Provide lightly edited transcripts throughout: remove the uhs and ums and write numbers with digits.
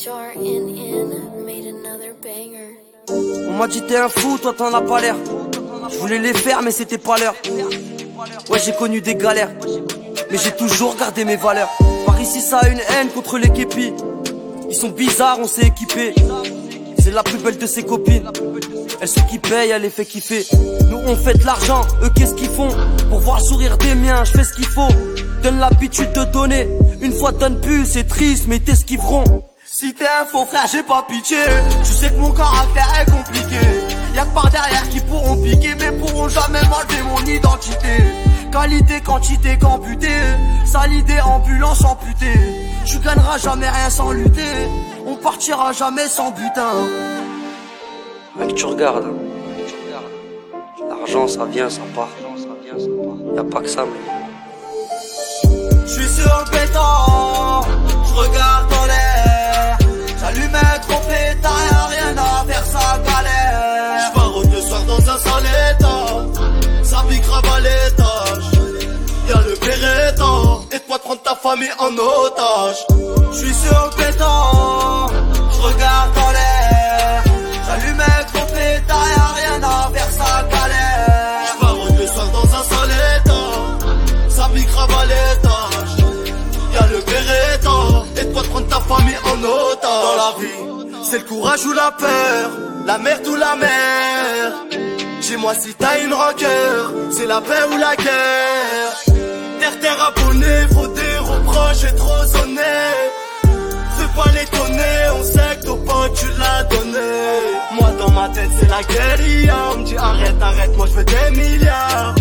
On m'a dit t'es un fou, toi t'en as pas l'air. Je voulais les faire mais c'était pas l'heure. Ouais j'ai connu des galères, mais j'ai toujours gardé mes valeurs. Par ici ça a une haine contre les képis. Ils sont bizarres, on s'est équipés. C'est la plus belle de ses copines. Elle sait qui paye, elle les fait kiffer. Nous on fait de l'argent, eux qu'est-ce qu'ils font? Pour voir le sourire des miens, je fais ce qu'il faut. Donne l'habitude de donner. Une fois donne plus, c'est triste mais t'esquiveront. Si t'es un faux frère, j'ai pas pitié. Tu sais que mon caractère est compliqué. Y'a que par derrière qui pourront piquer, mais pourront jamais m'enlever mon identité. Qualité, quantité, qu'amputé. Sale idée, ambulance amputée. Tu gagneras jamais rien sans lutter. On partira jamais sans butin. Mec tu regardes, l'argent ça vient, ça part. Y'a pas que ça mec. J'suis sur le béton, j'regarde dans l'air. J'allume un trophée, t'as rien à faire, ça galère. J'pars le soir dans un sale état, ça piquera à l'étage. Y'a le pérétan, et toi de prendre ta famille en otage. J'suis sur le béton, j'regarde dans l'air. J'allume un trophée, t'as rien à faire, ça galère. J'pars le soir dans un sale état, ça piquera à l'étage. Y'a le pérétan, et toi de prendre ta famille en otage. Dans la vie, c'est le courage ou la peur, la merde ou la mer. Dis-moi si t'as une rancœur, c'est la paix ou la guerre. Terre abonné, faut des reproches et trop sonné. Fais pas l'étonner, on sait que ton pote tu l'as donné. Moi dans ma tête c'est la guérilla. On me dit arrête, moi je veux des milliards.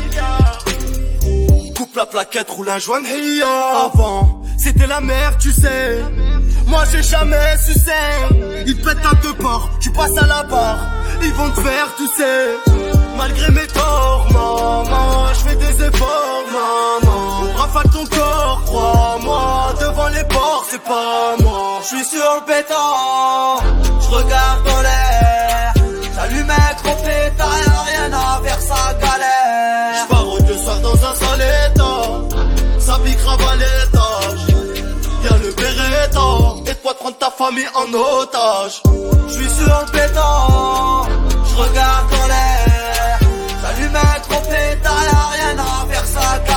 Coupe la plaquette, roule un joint de Hiya. Avant, c'était la merde, tu sais. Moi j'ai jamais sucé. Ils te pètent à deux ports, tu passes à la barre. Ils vont te faire, tu sais. Malgré mes torts, maman, je fais des efforts, maman. Rafale ton corps, crois-moi. Devant les ports, c'est pas moi. Je suis sur le béton, je regarde dans l'air. J'allume un trophée, t'as rien à faire, ça galère. J'pars le soir dans un sale état, ça piquera à l'étage. Y'a le pérétan, et toi de prendre ta famille en otage. J'suis sur le béton, j'regarde dans l'air. J'allume un trophée, t'as rien à faire, ça galère.